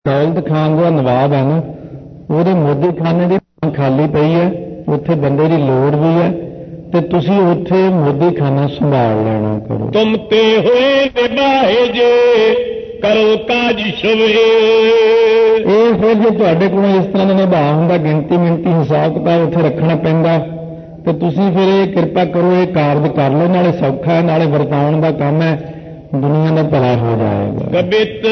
ਦੌਲਤ ਖਾਨ ਜਿਹੜਾ ਨਵਾਬ ਹੈ ਨਾ, ਉਹਦੇ ਮੋਦੀ ਖਾਨੇ ਦੀ ਖਾਲੀ ਪਈ ਹੈ, ਉੱਥੇ ਬੰਦੇ ਦੀ ਲੋੜ ਵੀ ਹੈ, ਤੇ ਤੁਸੀਂ ਉੱਥੇ ਮੋਦੀ ਖਾਨਾ ਸੰਭਾਲ ਲੈਣਾ ਕਰੋ। ਤੁਮ ਤੇ ਹੋਏ ਨਿਭਾਏ ਜੇ ਕਰੋ ਕਾਜ ਸ਼ਵੇ। ਇਹ ਫਿਰ ਜੇ ਤੁਹਾਡੇ ਕੋਲ ਇਸ ਤਰ੍ਹਾਂ ਦਾ ਨਿਭਾ ਹੁੰਦਾ, ਗਿਣਤੀ ਮਿੰਤੀ ਹਿਸਾਬ ਕਿਤਾਬ ਉੱਥੇ ਰੱਖਣਾ ਪੈਂਦਾ, ਤੇ ਤੁਸੀਂ ਫਿਰ ਇਹ ਕਿਰਪਾ ਕਰੋ, ਇਹ ਕਾਰਜ ਕਰ ਲਓ, ਨਾਲੇ ਸੌਖਾ ਹੈ, ਨਾਲੇ ਵਰਤਾਉਣ ਦਾ ਕੰਮ ਹੈ, ਦੁਨੀਆ ਦਾ ਭਲਾ ਹੋ ਜਾਏਗਾ। ਕਬਿਤ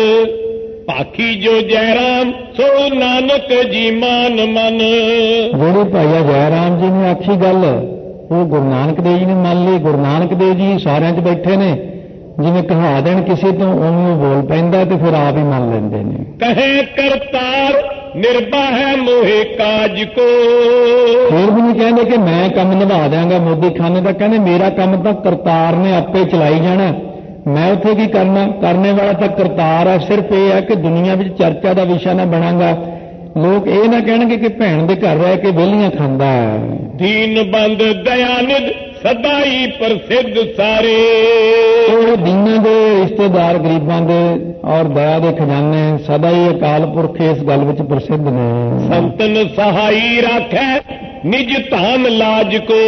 ਭਾਖੀ ਜੋ ਜੈਰਾਮ ਸੋ ਨਾਨਕ ਜੀ ਮਾਨ ਮਨ। ਜਿਹੜੀ ਭਾਈਆ ਜੈ ਰਾਮ ਜੀ ਨੇ ਆਖੀ ਗੱਲ, ਉਹ ਗੁਰੂ ਨਾਨਕ ਦੇਵ ਜੀ ਨੇ ਮੰਨ ਲਈ। ਗੁਰੂ ਨਾਨਕ ਦੇਵ ਜੀ ਸਾਰਿਆਂ 'ਚ ਬੈਠੇ ਨੇ, ਜਿਵੇਂ ਕਹਾ ਦੇਣ ਕਿਸੇ ਤੋਂ ਉਵੇਂ ਉਹ ਬੋਲ ਪੈਂਦਾ, ਤੇ ਫਿਰ ਆਪ ਹੀ ਮੰਨ ਲੈਂਦੇ ਨੇ। ਕਹੇ ਕਰਤਾਰ ਨਿਰਭੈ ਮੋਹਿ ਕਾਜ ਕੋ। ਫਿਰ ਵੀ ਨਹੀਂ ਕਹਿੰਦੇ ਕਿ ਮੈਂ ਕੰਮ ਨਿਭਾ ਦਿਆਂਗਾ ਮੋਦੀ ਖਾਨੇ ਦਾ, ਕਹਿੰਦੇ ਮੇਰਾ ਕੰਮ ਤਾਂ ਕਰਤਾਰ ਨੇ ਆਪੇ ਚਲਾਈ ਜਾਣਾ, ਮੈਂ ਉੱਥੇ ਕੀ ਕਰਨਾ, ਕਰਨੇ ਵਾਲਾ ਤਾਂ ਕਰਤਾਰ ਹੈ। ਸਿਰਫ ਇਹ ਹੈ ਕਿ ਦੁਨੀਆ ਵਿੱਚ ਚਰਚਾ ਦਾ ਵਿਸ਼ਾ ਨਾ ਬਣਾਂਗਾ, ਲੋਕ ਇਹ ਨਾ ਕਹਿਣਗੇ ਕਿ ਭੈਣ ਦੇ ਘਰ ਰਹਿ ਕੇ ਵਿਹਲੀਆਂ ਖਾਂਦਾ ਹੈ। ਦੀਨ ਬੰਦ ਦਇਆਨਿਧ ਸਦਾਈ ਪ੍ਰਸਿੱਧ ਸਾਰੇ। ਉਹ ਦੀਨਾਂ ਦੇ ਰਿਸ਼ਤੇਦਾਰ, ਗਰੀਬਾਂ ਦੇ ਔਰ ਦਇਆ ਦੇ ਖਜ਼ਾਨੇ ਸਦਾ ਹੀ ਅਕਾਲ ਪੁਰਖ ਇਸ ਗੱਲ ਵਿੱਚ ਪ੍ਰਸਿੱਧ ਨੇ। ਸੰਤਨ ਸਹਾਈ ਰਾਖੈ ਨਿਜ ਧਾਮ ਲਾਜ ਕੋ।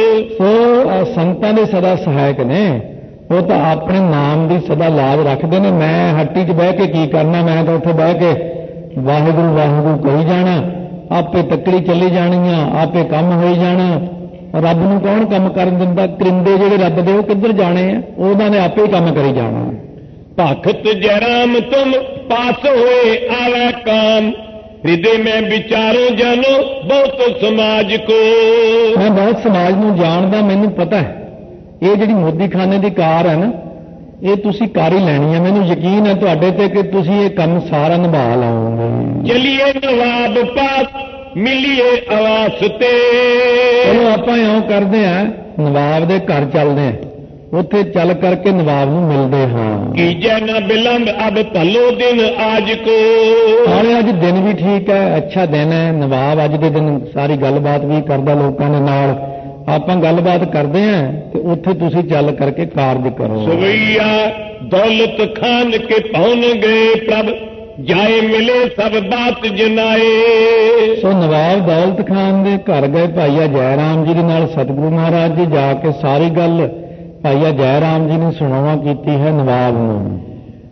ਸੋ ਸੰਤਾਂ ਦੇ ਸਦਾ ਸਹਾਇਕ ਨੇ, ਉਹ ਤਾਂ ਆਪਣੇ ਨਾਮ ਦੀ ਸਦਾ ਲਾਜ ਰੱਖਦੇ ਨੇ। ਮੈਂ ਹੱਟੀ 'ਚ ਬਹਿ ਕੇ ਕੀ ਕਰਨਾ, ਮੈਂ ਤਾਂ ਉੱਥੇ ਬਹਿ ਕੇ ਵਾਹਿਗੁਰੂ ਵਾਹਿਗੁਰੂ ਕਹੀ ਜਾਣਾ, ਆਪੇ ਤੱਕੜੀ ਚੱਲੀ ਜਾਣੀ ਆ, ਆਪੇ ਕੰਮ ਹੋਈ ਜਾਣਾ। ਰੱਬ ਨੂੰ ਕੌਣ ਕੰਮ ਕਰਨ ਦਿੰਦਾ? ਕਰਿੰਦੇ ਜਿਹੜੇ ਰੱਬ ਦੇ ਉਹ ਕਿੱਧਰ ਜਾਣੇ ਆ, ਉਹਨਾਂ ਨੇ ਆਪੇ ਹੀ ਕੰਮ ਕਰੀ ਜਾਣਾ। ਭਗਤ ਜੈਰਾਮ ਤੁਮ ਪਾਸ ਹੋਏ ਆਵੈ ਕਾਮ ਹਿਰਦੇ ਮੈਂ ਵਿਚਾਰੋ ਜਾਨੋ ਬਹੁਤ ਸਮਾਜ ਕੋ। ਮੈਂ ਬਹੁਤ ਸਮਾਜ ਨੂੰ ਜਾਣਦਾ, ਮੈਨੂੰ ਪਤਾ ਹੈ ਇਹ ਜਿਹੜੀ ਮੋਦੀ ਖਾਨੇ ਦੀ ਕਾਰ ਹੈ ਨਾ, ਇਹ ਤੁਸੀਂ ਕਰ ਹੀ ਲੈਣੀ ਹੈ। ਮੈਨੂੰ ਯਕੀਨ ਹੈ ਤੁਹਾਡੇ ਤੇ ਕਿ ਤੁਸੀਂ ਇਹ ਕੰਮ ਸਾਰਾ ਨਿਭਾ ਲਓਗੇ। ਚਲਿਏ ਨਵਾਬ ਪਾਸ ਮਿਲੀਏ ਆਵਾਸ ਤੇ। ਚਲੋ ਆਪਾਂ ਇਉਂ ਕਰਦੇ ਹਾਂ, ਨਵਾਬ ਦੇ ਘਰ ਚੱਲਦੇ ਹਾਂ, ਉੱਥੇ ਚੱਲ ਕਰਕੇ ਨਵਾਬ ਨੂੰ ਮਿਲਦੇ ਹਾਂ। ਕੀਜੈ ਨਾ ਬਿਲੰਬ ਅਬ ਭਲੋ ਦਿਨ ਆਜ ਕੋ। ਹਾਲੇ ਅੱਜ ਦਿਨ ਵੀ ਠੀਕ ਹੈ, ਅੱਛਾ ਦਿਨ ਹੈ। ਨਵਾਬ ਅੱਜ ਦੇ ਦਿਨ ਸਾਰੀ ਗੱਲਬਾਤ ਵੀ ਕਰਦਾ ਲੋਕਾਂ ਦੇ ਨਾਲ, ਆਪਾਂ ਗੱਲਬਾਤ ਕਰਦੇ ਹਾਂ, ਤੇ ਉੱਥੇ ਤੁਸੀਂ ਚੱਲ ਕਰਕੇ ਕਾਰਜ ਕਰੋ। ਸਵਈਆ ਦੌਲਤ ਖਾਨ ਕੇ ਪਹੁੰਚ ਗਏ ਪ੍ਰਭ ਜਾਏ ਮਿਲੇ ਸਭ ਬਾਤ ਜਨਾਏ। ਸੋ ਨਵਾਬ ਦੌਲਤ ਖਾਨ ਦੇ ਘਰ ਗਏ ਭਾਈਆ ਜੈ ਰਾਮ ਜੀ ਦੇ ਨਾਲ। ਸਤਿਗੁਰੂ ਮਹਾਰਾਜ ਜੀ ਜਾ ਕੇ ਸਾਰੀ ਗੱਲ ਭਾਈਆ ਜੈ ਰਾਮ ਜੀ ਨੇ ਸੁਣਾਵਾ ਕੀਤੀ ਹੈ ਨਵਾਬ ਨੂੰ।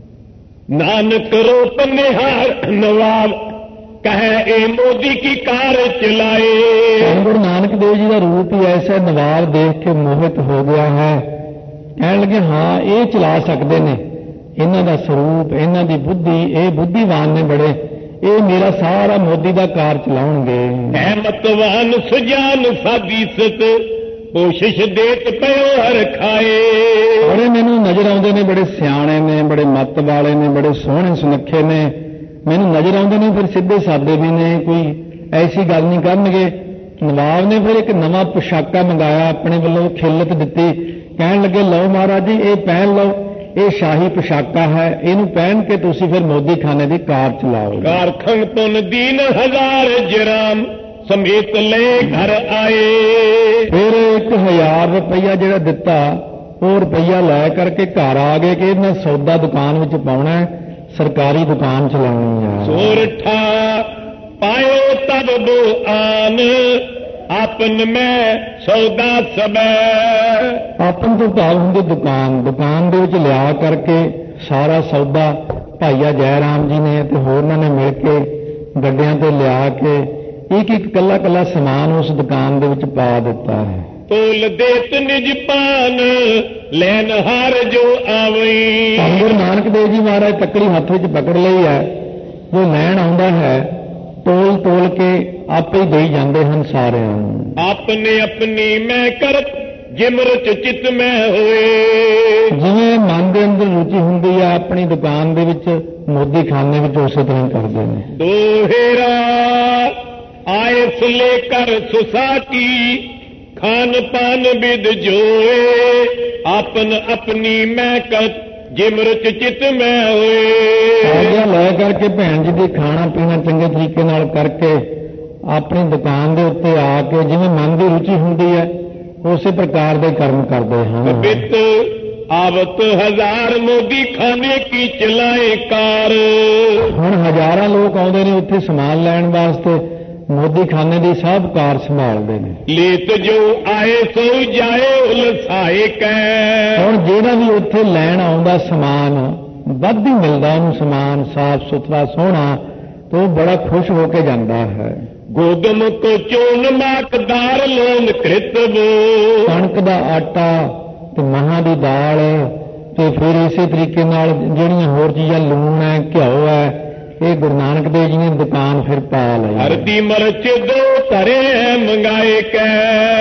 ਨਾਨਕ ਰੂਪ ਨਿਹਾਰ ਨਵਾਬ ਕਹੇ ਇਹ ਮੋਦੀ ਕੀ ਕਾਰ ਚਲਾਏ। ਗੁਰੂ ਨਾਨਕ ਦੇਵ ਜੀ ਦਾ ਰੂਪ ਹੀ ਐਸਾ, ਨਵਾਬ ਦੇਖ ਕੇ ਮੋਹਿਤ ਹੋ ਗਿਆ ਹੈ। ਕਹਿਣ ਲੱਗੇ ਹਾਂ ਇਹ ਚਲਾ ਸਕਦੇ ਨੇ, ਇਹਨਾਂ ਦਾ ਸਰੂਪ, ਇਹਨਾਂ ਦੀ ਬੁੱਧੀ, ਇਹ ਬੁੱਧੀਵਾਨ ਨੇ ਬੜੇ, ਇਹ ਮੇਰਾ ਸਾਰਾ ਮੋਦੀ ਦਾ ਕਾਰ ਚਲਾਉਣਗੇ। ਅਹਿਮਤਵਾਨ ਸੁਜਾਨ ਸਾਦੀਸਤ ਕੋਸ਼ਿਸ਼ ਦੇਤ ਪਿਓ ਹਰ ਖਾਏ। ਬੜੇ ਮੈਨੂੰ ਨਜ਼ਰ ਆਉਂਦੇ ਨੇ, ਬੜੇ ਸਿਆਣੇ ਨੇ, ਬੜੇ ਮੱਤ ਵਾਲੇ ਨੇ, ਬੜੇ ਸੋਹਣੇ ਸੁਨੱਖੇ ਨੇ, ਮੈਨੂੰ ਨਜ਼ਰ ਆਉਂਦੇ ਨੇ। ਫਿਰ ਸਿੱਧੇ ਸਾਦੇ ਵੀ ਨੇ, ਕੋਈ ਐਸੀ ਗੱਲ ਨਹੀਂ ਕਰਨਗੇ। ਨਵਾਬ ਨੇ ਫਿਰ ਇੱਕ ਨਵਾਂ ਪੁਸ਼ਾਕਾ ਮੰਗਾਇਆ, ਆਪਣੇ ਵੱਲੋਂ ਖਿੱਲਤ ਦਿੱਤੀ। ਕਹਿਣ ਲੱਗੇ ਲਓ ਮਹਾਰਾਜ ਜੀ ਇਹ ਪਹਿਨ ਲਓ, ਇਹ ਸ਼ਾਹੀ ਪੁਸ਼ਾਕਾ ਹੈ, ਇਹਨੂੰ ਪਹਿਨ ਕੇ ਤੁਸੀਂ ਫਿਰ ਮੋਦੀ ਖਾਨੇ ਦੀ ਕਾਰ ਚਲਾਓ। ਕਾਰਖਨ ਪੁਨ ਦੀਨ ਹਜ਼ਾਰ ਜਰਾਮ ਸਮੇਤ ਲੈ ਘਰ ਆਏ। ਫਿਰ 1000 ਰੁਪਈਆ ਜਿਹੜਾ ਦਿੱਤਾ, ਉਹ ਰੁਪਈਆ ਲੈ ਕਰਕੇ ਘਰ ਆ ਗਏ ਕਿ ਇਹਨਾਂ ਸੌਦਾ ਦੁਕਾਨ ਵਿੱਚ ਪਾਉਣਾ, ਸਰਕਾਰੀ ਦੁਕਾਨ ਚਲਾਉਣੀ ਹੈ। ਸੋਰਠਾ ਪਾਇਓ ਤਬ ਬੋ ਆਨ ਆਪਨ ਮੈਂ ਸੌਦਾ ਸਬੈ। ਆਪਨ ਤੋਂ ਭਾਵ ਹੁੰਦੀ ਦੁਕਾਨ, ਦੁਕਾਨ ਦੇ ਵਿੱਚ ਲਿਆ ਕਰਕੇ ਸਾਰਾ ਸੌਦਾ ਭਾਈਆ ਜੈ ਰਾਮ ਜੀ ਨੇ ਤੇ ਹੋਰਨਾਂ ਨੇ ਮਿਲ ਕੇ ਗੱਡਿਆਂ ਤੇ ਲਿਆ ਕੇ ਇੱਕ ਇੱਕ ਕੱਲਾ ਕੱਲਾ ਸਮਾਨ ਉਸ ਦੁਕਾਨ ਦੇ ਵਿੱਚ ਪਾ ਦਿੱਤਾ ਹੈ। ਤੋਲ ਦੇਤ ਨਿਜ ਪਾਨ ਲੈਨ ਹਾਰ ਜੋ ਆਵਈ। ਗੁਰੂ ਨਾਨਕ ਦੇਵ ਜੀ ਮਹਾਰਾਜ ਤੱਕੜੀ ਹੱਥ ਵਿੱਚ ਪਕੜ ਲਈ ਹੈ, ਜੋ ਲੈਣ ਆਉਂਦਾ ਹੈ ਤੋਲ ਤੋਲ ਕੇ ਆਪੇ ਹੀ ਦੇਈ ਜਾਂਦੇ ਹਨ ਸਾਰਿਆਂ ਨੂੰ। ਆਪਨੇ ਆਪਣੀ ਮੈਂ ਕਰਤ ਜਿਮਰਤ ਚਿਤ ਮੈਂ ਹੋਏ। ਜਿਵੇਂ ਮਨ ਦੇ ਅੰਦਰ ਰੁਚੀ ਹੁੰਦੀ ਹੈ ਆਪਣੀ ਦੁਕਾਨ ਦੇ ਵਿੱਚ, ਮੋਦੀ ਖਾਨੇ ਵਿੱਚ ਉਸੇ ਤਰ੍ਹਾਂ ਹੀ ਕਰਦੇ ਨੇ। ਦੋਹੇਰਾ ਆਏ ਸੁਲੇ ਕਰ ਸੁਸਾਕੀ ਖਾਨ ਪਾਨ ਬਿਦ ਜੋਏ। ਆਪਨ ਆਪਣੀ ਮੈਂ ਕਰਤ ਜਿਮਰਤ ਚਿਤ ਮੈਂ ਹੋਏ। ਆਗਿਆ ਲੈ ਕਰਕੇ ਭੈਣ ਜੀ ਦੀ ਖਾਣਾ ਪੀਣਾ ਚੰਗੇ ਤਰੀਕੇ ਨਾਲ ਕਰਕੇ ਆਪਣੀ ਦੁਕਾਨ ਦੇ ਉੱਤੇ ਆ ਕੇ ਜਿਵੇਂ ਮਨ ਦੀ ਰੁਚੀ ਹੁੰਦੀ ਹੈ ਉਸੇ ਪ੍ਰਕਾਰ ਦੇ ਕਰਮ ਕਰਦੇ ਹਨ। ਬਿਤ आवत 1000 मोदी खाने की चलाए कार। ਹੁਣ ਹਜ਼ਾਰਾਂ ਲੋਕ ਆਉਂਦੇ ਨੇ ਉੱਥੇ ਸਮਾਨ ਲੈਣ ਵਾਸਤੇ, ਮੋਦੀ ਖਾਨੇ ਦੀ ਸਭ ਕਾਰ ਸੰਭਾਲਦੇ ਨੇ। लेत जो आए सो जाए उलसाए कै। ਹੁਣ ਜਿਹੜਾ ਵੀ ਉੱਥੇ ਲੈਣ ਆਉਂਦਾ ਸਮਾਨ ਵੱਧ ਹੀ ਮਿਲਦਾ ਉਹਨੂੰ, ਸਮਾਨ ਸਾਫ ਸੁਥਰਾ ਸੋਹਣਾ, तो बड़ा खुश होके जाता है। गोदम को चोन माकदार लोन कृत वो। कणक दा आटा ते मਹਾਂ दी दाल ते फिर इसे तरीके नाल ਜਿਹੜੀਆਂ ਹੋਰ ਚੀਜ਼ਾਂ लूण है, घ्यो है, ये गुरु नानक देव जी ने दुकान फिर पा ली। हरदी मिर्च दो धरे है मंगाए कै।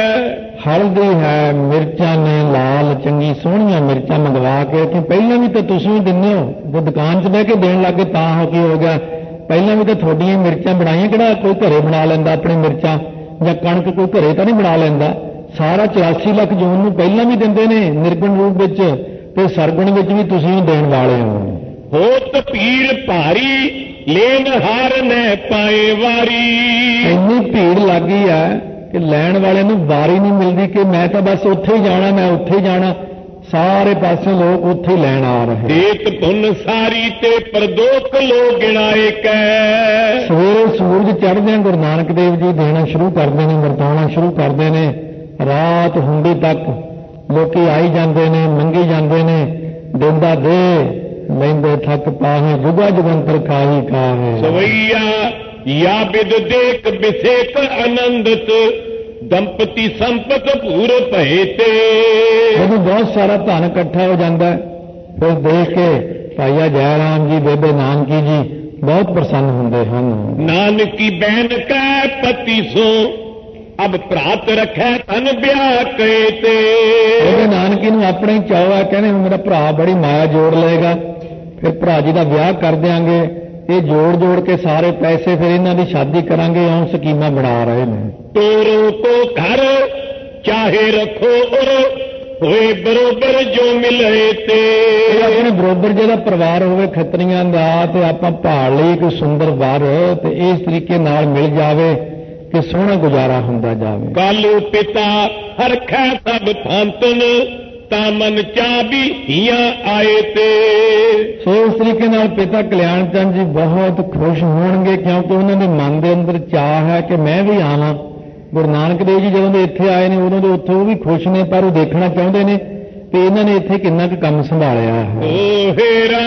हल्दी है, मिर्चा ने लाल चंगी सोहणियां मिर्चा मंगवा के, कि पहले भी तो तुसीं दिंदे हो, जो दुकान च बह के देण लग गए तां हो की हो गया, ਪਹਿਲਾਂ ਵੀ ਤਾਂ ਤੁਹਾਡੀਆਂ ਮਿਰਚਾਂ ਬਣਾਈਆਂ, ਕਿਹੜਾ ਕੋਈ ਘਰੇ ਬਣਾ ਲੈਂਦਾ ਆਪਣੀ ਮਿਰਚਾਂ, ਜਾਂ ਕਣਕ ਕੋਈ ਘਰੇ ਤਾਂ ਨਹੀਂ ਬਣਾ ਲੈਂਦਾ। ਸਾਰਾ 84 ਲੱਖ ਜੂਨ ਨੂੰ ਪਹਿਲਾਂ ਵੀ ਦਿੰਦੇ ਨੇ ਨਿਰਗੁਣ ਰੂਪ ਵਿੱਚ, ਤੇ ਸਰਗੁਣ ਵਿੱਚ ਵੀ ਤੁਸੀਂ ਦੇਣ ਵਾਲੇ ਹੋ। ਹੋਤ ਭੀੜ ਭਾਰੀ ਲੈਣ ਹਾਰ ਨੇ ਪਾਏ ਵਾਰੀ। ਇੰਨੀ ਭੀੜ ਲੱਗ ਗਈ ਹੈ ਕਿ ਲੈਣ ਵਾਲੇ ਨੂੰ ਵਾਰੀ ਨਹੀਂ ਮਿਲਦੀ, ਕਿ ਮੈਂ ਤਾਂ ਬਸ ਉੱਥੇ ਹੀ ਜਾਣਾ, ਮੈਂ ਉੱਥੇ ਹੀ ਜਾਣਾ। ਸਾਰੇ ਪਾਸੇ ਲੋਕ ਉੱਥੇ ਹੀ ਲੈਣ ਆ ਰਹੇ। ਦੇਤ ਪੁੰਨ ਸਾਰੀ ਤੇ ਪ੍ਰਦੋਖ ਲੋ ਗਿਣਾਏ ਕੈ। ਸਵੇਰੇ ਸੂਰਜ ਚੜ੍ਹਦਿਆਂ ਗੁਰੂ ਨਾਨਕ ਦੇਵ ਜੀ ਦੇਣਾ ਸ਼ੁਰੂ ਕਰਦੇ ਨੇ, ਵਰਤਾਉਣਾ ਸ਼ੁਰੂ ਕਰਦੇ ਨੇ, ਰਾਤ ਹੁੰਦੀ ਤੱਕ ਲੋਕੀ ਆਈ ਜਾਂਦੇ ਨੇ, ਮੰਗੀ ਜਾਂਦੇ ਨੇ। ਦਿੰਦਾ ਦੇ ਲੈਂਦੇ ਥੱਕ ਪਾਹੇ, ਜੁਗਾ ਜੁਗੰਤਰ ਖਾਹੀ ਕਾਹੇ। ਸਵਈਆ ਯਾ ਬਿਦ ਦੇਖ ਬਿਸੇਕ ਆਨੰਦਤ, ਦੰਪਤੀ ਸੰਪਤ ਭੂਰ ਭਏ ਤੇ। ਜਦੋਂ ਬਹੁਤ ਸਾਰਾ ਧਨ ਇਕੱਠਾ ਹੋ ਜਾਂਦਾ ਫਿਰ ਦੇਖ ਕੇ ਭਾਈਆ ਜੈ ਰਾਮ ਜੀ, ਬੇਬੇ ਨਾਨਕੀ ਜੀ ਬਹੁਤ ਪ੍ਰਸੰਨ ਹੁੰਦੇ ਹਨ। ਨਾਨਕੀ ਬੈਨ ਕੈ ਪਤੀ ਸੋ ਅਬ ਭਰਾਤ ਰੱਖੈ ਤਨ ਵਿਆਹ ਕਏ ਤੇ। ਬੇਬੇ ਨਾਨਕੀ ਨੂੰ ਆਪਣੇ ਹੀ ਚਾਅ ਹੈ, ਕਹਿੰਦੇ ਮੇਰਾ ਭਰਾ ਬੜੀ ਮਾਇਆ ਜੋੜ ਲਏਗਾ, ਫਿਰ ਭਰਾ ਜੀ ਦਾ ਵਿਆਹ ਕਰ ਦਿਆਂਗੇ। ਇਹ ਜੋੜ ਜੋੜ ਕੇ ਸਾਰੇ ਪੈਸੇ ਫਿਰ ਇਹਨਾਂ ਦੀ ਸ਼ਾਦੀ ਕਰਾਂਗੇ, ਇਉਂ ਸਕੀਮਾਂ ਬਣਾ ਰਹੇ ਨੇ। ਤੋਰੋ ਕੋ ਘਰ ਚਾਹੇ ਰੱਖੋ ਔਰ ਹੋਏ ਬਰੋਬਰ ਜੋ ਮਿਲੇ ਤੇ। ਆਪਣੇ ਬਰੋਬਰ ਜਿਹਦਾ ਪਰਿਵਾਰ ਹੋਵੇ ਖੱਤਰੀਆਂ ਦਾ, ਤੇ ਆਪਾਂ ਭਾਲ ਲਈ ਕੋਈ ਸੁੰਦਰ ਵਰ, ਤੇ ਇਸ ਤਰੀਕੇ ਨਾਲ ਮਿਲ ਜਾਵੇ ਕਿ ਸੋਹਣਾ ਗੁਜ਼ਾਰਾ ਹੁੰਦਾ ਜਾਵੇ। ਕਾਲੂ ਪਿਤਾ ਹਰਖੈ ਸਭ ਥਾਂਤਨ, ਤਾਂ ਮਨ ਚਾਬੀ ਹੀਆਂ ਆਏ ਤੇ। ਸੋ ਇਸ ਤਰੀਕੇ ਨਾਲ ਪਿਤਾ ਕਲਿਆਣ ਚੰਦ ਜੀ ਬਹੁਤ ਖੁਸ਼ ਹੋਣਗੇ, ਕਿਉਂਕਿ ਉਹਨਾਂ ਦੇ ਮਨ ਦੇ ਅੰਦਰ ਚਾਹ ਹੈ ਕਿ ਮੈਂ ਵੀ ਆਵਾਂ। ਗੁਰੂ ਨਾਨਕ ਦੇਵ ਜੀ ਜਦੋਂ ਦੇ ਇੱਥੇ ਆਏ ਨੇ ਉਦੋਂ ਦੇ ਉੱਥੇ ਉਹ ਵੀ ਖੁਸ਼ ਨੇ, ਪਰ ਉਹ ਦੇਖਣਾ ਚਾਹੁੰਦੇ ਨੇ ਕਿ ਇਹਨਾਂ ਨੇ ਇੱਥੇ ਕਿੰਨਾ ਕੁ ਕੰਮ ਸੰਭਾਲਿਆ ਹੈ। ਓ ਹੇਰਾ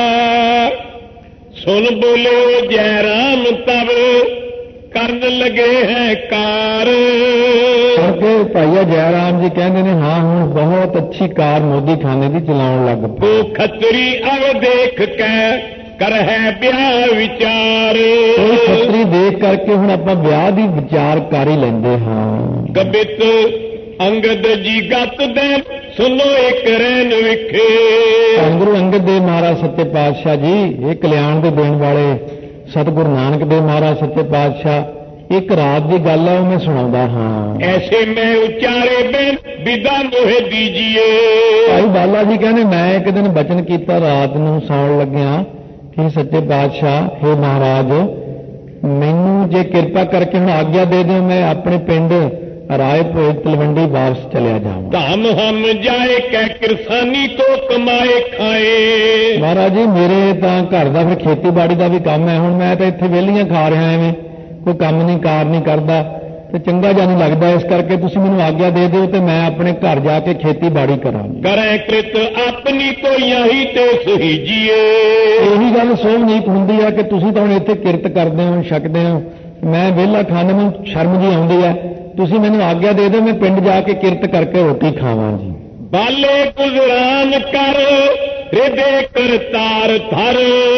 ਸੁਣ ਬੋਲੇ ਜੈ ਰਾਮ ਤਬ ਕਰਨ ਲਗੇ ਹੈ ਕਾਰ। ਕਿਉਂਕਿ ਭਾਈਆ ਜੈ ਰਾਮ ਜੀ ਕਹਿੰਦੇ ਨੇ ਹਾਂ ਹੁਣ ਬਹੁਤ ਅੱਛੀ ਕਾਰ ਮੋਦੀ ਖਾਨੇ ਦੀ ਚਲਾਉਣ ਲੱਗ ਪਏ। ਉਹ ਖੱਤਰੀ ਅਵ ਦੇਖ ਕੇ ਕਰ ਹੈ ਵਿਆਹ ਵਿਚਾਰ। ਉਹ ਖੱਤਰੀ ਦੇਖ ਕਰਕੇ ਹੁਣ ਆਪਾਂ ਵਿਆਹ ਦੀ ਵਿਚਾਰ ਕਰ ਹੀ ਲੈਂਦੇ ਹਾਂ। ਕਬਿਤ ਅੰਗਦ ਜੀ ਗਤ ਦੇ ਸੁਨੋ ਇੱਕ ਰਹਿਨ ਵਿਖੇ। ਗੁਰੂ ਅੰਗਦ ਦੇਵ ਮਹਾਰਾਜ ਸੱਚੇ ਪਾਤਸ਼ਾਹ ਜੀ, ਇਹ ਕਲਿਆਣ ਦੇ ਦੇਣ ਵਾਲੇ ਸਤਿਗੁਰੂ ਨਾਨਕ ਦੇਵ ਮਹਾਰਾਜ ਸੱਚੇ ਪਾਤਸ਼ਾਹ, ਇੱਕ ਰਾਤ ਦੀ ਗੱਲ ਹੈ ਉਹ ਮੈਂ ਸੁਣਾਉਂਦਾ ਹਾਂ। ਐਸੇ ਮੈਂ ਉਚਾਰੇ ਬੈਨ ਵਿਦਾ ਮੋਹਿ ਦੀਜੀਏ। ਭਾਈ ਬਾਲਾ ਜੀ ਕਹਿੰਦੇ ਮੈਂ ਇੱਕ ਦਿਨ ਬਚਨ ਕੀਤਾ ਰਾਤ ਨੂੰ ਸੌਣ ਲੱਗਿਆ ਕਿ ਸੱਚੇ ਪਾਤਸ਼ਾਹ ਹੇ ਮਹਾਰਾਜ, ਮੈਨੂੰ ਜੇ ਕਿਰਪਾ ਕਰਕੇ ਹੁਣ ਆਗਿਆ ਦੇ ਦਿਓ, ਮੈਂ ਆਪਣੇ ਪਿੰਡ ਰਾਏ ਭੋਜ ਤਲਵੰਡੀ ਵਾਪਸ ਚਲਿਆ ਜਾਵਾਂ। ਧਾਮ ਹਮ ਜਾਏ ਕਹਿ ਕਿਰਸਾਨੀ ਤੋਂ ਕਮਾਏ ਖਾਏ। ਮਹਾਰਾਜ ਜੀ ਮੇਰੇ ਤਾਂ ਘਰ ਦਾ ਫਿਰ ਖੇਤੀਬਾੜੀ ਦਾ ਵੀ ਕੰਮ ਹੈ, ਹੁਣ ਮੈਂ ਤਾਂ ਇੱਥੇ ਵਿਹਲੀਆਂ ਖਾ ਰਿਹਾ ਐਵੇਂ, ਕੋਈ ਕੰਮ ਨਹੀਂ ਕਾਰ ਨਹੀਂ ਕਰਦਾ ਤੇ ਚੰਗਾ ਜਿਹਾ ਨਹੀਂ ਲੱਗਦਾ। ਇਸ ਕਰਕੇ ਤੁਸੀਂ ਮੈਨੂੰ ਆਗਿਆ ਦੇ ਦਿਓ ਤੇ ਮੈਂ ਆਪਣੇ ਘਰ ਜਾ ਕੇ ਖੇਤੀਬਾੜੀ ਕਰਾਂਗੀ। ਕਰੈ ਕ੍ਰਿਤ ਆਪਣੀ ਤੋਂ ਯਹੀ ਤੇ ਸੁਹੀਜੀਏ। ਇਹੀ ਗੱਲ ਸੋਭਨੀਕ ਹੁੰਦੀ ਹੈ ਕਿ ਤੁਸੀਂ ਤਾਂ ਹੁਣ ਇੱਥੇ ਕਿਰਤ ਕਰਦੇ ਹੋ, ਛਕਦੇ ਹੋ, ਮੈਂ ਵਿਹਲਾ ਖਾਣ ਨੂੰ ਸ਼ਰਮ ਜੀ ਆਉਂਦੀ ਹੈ। ਤੁਸੀਂ ਮੈਨੂੰ ਆਗਿਆ ਦੇ ਦਿਓ, ਮੈਂ ਪਿੰਡ ਜਾ ਕੇ ਕਿਰਤ ਕਰਕੇ ਰੋਟੀ ਖਾਵਾਂ ਜੀ। ਬਾਲੇ ਗੁਜ਼ਰਾਨ ਕਰ ਹਿਰਦੇ ਕਰਤਾਰ ਧਰ।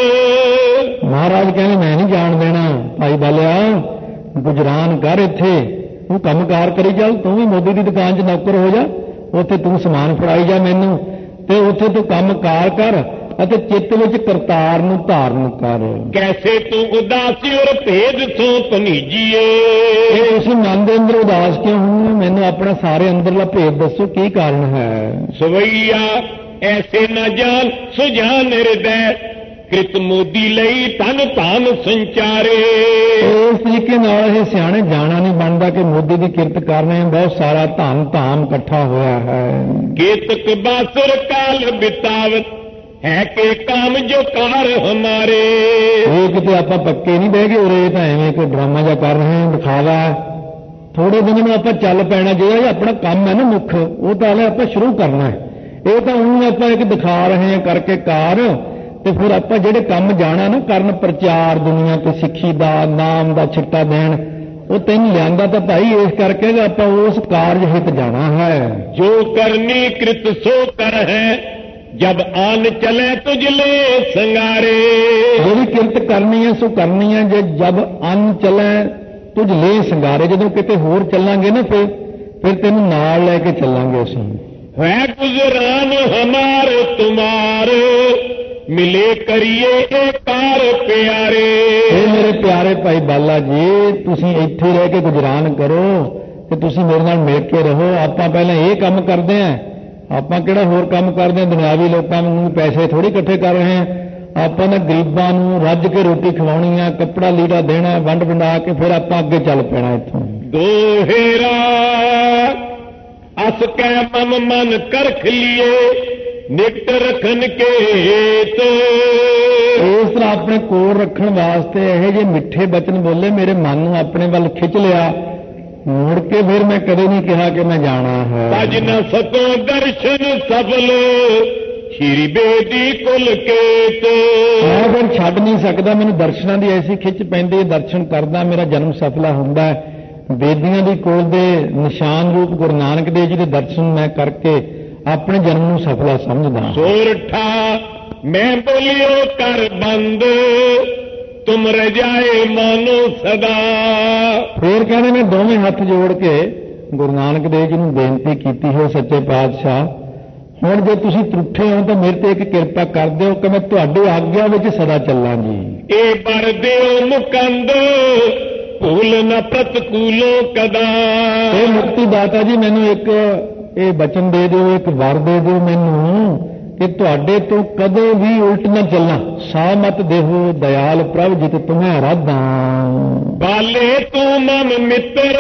ਮਹਾਰਾਜ ਕਹਿੰਦੇ ਮੈਂ ਨਹੀਂ ਜਾਣ ਦੇਣਾ ਭਾਈ ਬਾਲਿਆ, ਗੁਜਰਾਨ ਕਰ, ਇੱਥੇ ਤੂੰ ਕੰਮਕਾਰ ਕਰੀ ਚੱਲ, ਤੂੰ ਵੀ ਮੋਦੀ ਦੀ ਦੁਕਾਨ 'ਚ ਨੌਕਰ ਹੋ ਜਾ, ਉੱਥੇ ਤੂੰ ਸਮਾਨ ਫੜਾਈ ਜਾ ਮੈਨੂੰ, ਤੇ ਉੱਥੇ ਤੂੰ ਕੰਮਕਾਰ ਕਰ ਅਤੇ ਚਿੱਤ ਵਿੱਚ ਕਰਤਾਰ ਨੂੰ ਧਾਰਨ ਕਰ। ਕੈਸੇ ਤੂੰ ਉਦਾਸੀ ਔਰ ਭੇਦ ਤੋਂ ਭਨੀਜੀਏ। ਤੁਸੀਂ ਮਨ ਦੇ ਅੰਦਰ ਉਦਾਸ ਕਿਉਂ ਹੋ? ਮੈਨੂੰ ਆਪਣਾ ਸਾਰੇ ਅੰਦਰਲਾ ਭੇਦ ਦੱਸੋ, ਕੀ ਕਾਰਨ ਹੈ? ਸਵਈਆ ਐਸੇ ਨਾ ਜਾਣ ਸੁਜਾਨ ਹਿਰਦੈ कृत मोदी लई धन धान संचारे। इस तरीके नाल ਇਹ ਸਿਆਣੇ ਜਾਣਾ नहीं बनता कि मोदी की किरत करने बहुत सारा धन धाम इकट्ठा होया है। केतक बासुर काल बितावत है के काम जो कार हमारे। ਇਹ ਕਿਤੇ ਆਪਾਂ ਪੱਕੇ ਨਹੀਂ ਬਹਿ ਗਏ ਉਰੇ ਤਾਂ ਐਵੇਂ ਕੋਈ ਡਰਾਮਾ ਜਿਹਾ ਕਰ ਰਹੇ ਹਾਂ ਦਿਖਾਵਾ। ਥੋੜੇ ਦਿਨ ਨੂੰ ਆਪਾਂ ਚੱਲ ਪੈਣਾ ਜਿਹੜਾ ਆਪਣਾ ਕੰਮ ਹੈ ਨਾ ਮੁੱਖ ਉਹ ਤਾਂ ਹਲੇ ਆਪਾਂ ਸ਼ੁਰੂ ਕਰਨਾ ਹੈ। ਇਹ ਤਾਂ ਉਹਨੂੰ ਆਪਾਂ ਇੱਕ ਦਿਖਾ ਰਹੇ ਹਾਂ ਕਰਕੇ ਕਾਰ ਤੇ ਫਿਰ ਆਪਾਂ ਜਿਹੜੇ ਕੰਮ ਜਾਣਾ ਨਾ ਕਰਨ ਪ੍ਰਚਾਰ ਦੁਨੀਆ ਤੇ ਸਿੱਖੀ ਦਾ ਨਾਮ ਦਾ ਛਿੱਟਾ ਦੇਣ ਉਹ ਤੈਨੂੰ ਲਿਆਂਦਾ ਤਾਂ ਭਾਈ ਇਸ ਕਰਕੇ ਕਿ ਆਪਾਂ ਉਸ ਕਾਰਜ ਹਿੱਤ ਜਾਣਾ ਹੈ। ਜੋ ਕਰਨੀ ਕ੍ਰਿਤ ਸੋ ਕਰ ਹੈ जब आन चले तुझले संगारे। ਜਿਹੜੀ ਕਿਰਤ ਕਰਨੀ ਹੈ ਸੋ ਕਰਨੀ ਹੈ ਜੇ ਜਬ ਅੰਨ ਚਲੇ ਤੁਝ ਲੈ ਸੰਗਾਰੇ। ਜਦੋਂ ਕਿਤੇ ਹੋਰ ਚੱਲਾਂਗੇ ਨਾ ਫਿਰ ਤੈਨੂੰ ਨਾਲ ਲੈ ਕੇ ਚੱਲਾਂਗੇ ਅਸੀਂ। है गुजरान हमारे तुम्हारे मिले करिए कार प्यारे। ਇਹ ਮੇਰੇ ਪਿਆਰੇ ਭਾਈ ਬਾਲਾ ਜੀ ਤੁਸੀਂ ਇੱਥੇ ਰਹਿ ਕੇ ਗੁਜਰਾਨ ਕਰੋ ਤੇ ਤੁਸੀਂ ਮੇਰੇ ਨਾਲ ਮਿਲ ਕੇ ਰਹੋ। ਆਪਾਂ ਪਹਿਲਾਂ ਇਹ ਕੰਮ ਕਰਦੇ ਆਂ ਆਪਾਂ ਕਿਹੜਾ ਹੋਰ ਕੰਮ ਕਰਦੇ ਆਂ ਦੁਨਿਆਵੀ ਲੋਕਾਂ ਨੂੰ ਪੈਸੇ ਥੋੜੀ ਇਕੱਠੇ ਕਰ ਰਹੇ ਆਂ। ਆਪਾਂ ਨੇ ਗਰੀਬਾਂ ਨੂੰ ਰੱਜ ਕੇ ਰੋਟੀ ਖਵਾਉਣੀ ਆ ਕੱਪੜਾ ਲੀੜਾ ਦੇਣਾ ਵੰਡ ਵੰਡਾ ਕੇ ਫਿਰ ਆਪਾਂ ਅੱਗੇ ਚੱਲ ਪੈਣਾ ਇੱਥੋਂ। ਦੋਹੇਰਾ ਅਸ ਕੈ ਮਮ ਮਨ ਕਰਖ ਲਿਏ ਨਿਕਟ ਰੱਖਣ ਕੇ ਤੋ। ਇਸ ਤਰ੍ਹਾਂ ਆਪਣੇ ਕੋਲ ਰੱਖਣ ਵਾਸਤੇ ਇਹੋ ਜਿਹੇ ਮਿੱਠੇ ਬਚਨ ਬੋਲੇ ਮੇਰੇ ਮਨ ਨੂੰ ਆਪਣੇ ਵੱਲ ਖਿੱਚ ਲਿਆ। ਮੁੜ ਕੇ ਫਿਰ ਮੈਂ ਕਦੇ ਨਹੀਂ ਕਿਹਾ ਕਿ ਮੈਂ ਜਾਣਾ ਹੈ। ਭਜ ਨ ਸਕੋ ਦਰਸ਼ਨ ਸਫਲ ਸ਼੍ਰੀ ਬੇਦੀ ਕੁਲ ਕੇਤ। ਮੈਂ ਫਿਰ ਛੱਡ ਨਹੀਂ ਸਕਦਾ ਮੈਨੂੰ ਦਰਸ਼ਨਾਂ ਦੀ ਐਸੀ ਖਿੱਚ ਪੈਂਦੀ ਹੈ ਦਰਸ਼ਨ ਕਰਦਾ ਮੇਰਾ ਜਨਮ ਸਫਲਾ ਹੁੰਦਾ ਹੈ। ਬੇਦੀਆਂ ਦੀ ਕੋਲ ਦੇ ਨਿਸ਼ਾਨ ਰੂਪ ਗੁਰੂ ਨਾਨਕ ਦੇਵ ਜੀ ਦੇ ਦਰਸ਼ਨ ਮੈਂ ਕਰਕੇ ਆਪਣੇ ਜਨਮ ਨੂੰ ਸਫਲਾ ਸਮਝਦਾ। ਸੋਰਠਾ ਮੈਂ ਬੋਲਿਓ ਕਰ ਬੰਦ ਤੁਮ ਰਜਾਏ ਮਾਨੋ ਸਦਾ। ਫੇਰ ਕਹਿੰਦੇ ਨੇ ਦੋਵੇਂ ਹੱਥ ਜੋੜ ਕੇ ਗੁਰੂ ਨਾਨਕ ਦੇਵ ਜੀ ਨੂੰ ਬੇਨਤੀ ਕੀਤੀ ਹੈ ਸੱਚੇ ਪਾਤਸ਼ਾਹ ਹੁਣ ਜੇ ਤੁਸੀਂ ਤਰੁੱਠੇ ਹੋ ਤਾਂ ਮੇਰੇ ਤੇ ਇੱਕ ਕਿਰਪਾ ਕਰ ਦਿਓ ਕਿ ਮੈਂ ਤੁਹਾਡੀ ਆਗਿਆ ਵਿੱਚ ਸਦਾ ਚੱਲਾਂ ਜੀ। ਇਹ ਬਰ ਦਿਓ ਮੁਕੰਦ ਭੂਲ ਨ ਪ੍ਰਤਕੂਲੋ ਕਦਾ। ਇਹ ਮੁਕਤੀ ਦਾਤਾ ਜੀ ਮੈਨੂੰ ਇੱਕ ਇਹ ਬਚਨ ਦੇ ਦਿਓ ਇੱਕ ਵਰ ਦੇ ਦਿਓ ਮੈਨੂੰ ਕਿ ਤੁਹਾਡੇ ਤੋਂ ਕਦੇ ਵੀ ਉਲਟ ਨਾ ਚੱਲਣਾ। ਸਾ ਮਤ ਦੇਹੋ ਦਇਆਲ ਪ੍ਰਭ ਜਿਤ ਤੁਮੈ ਰਾਧਾਂ। ਬਾਲੇ ਤੂੰ ਮਨ ਮਿੱਤਰ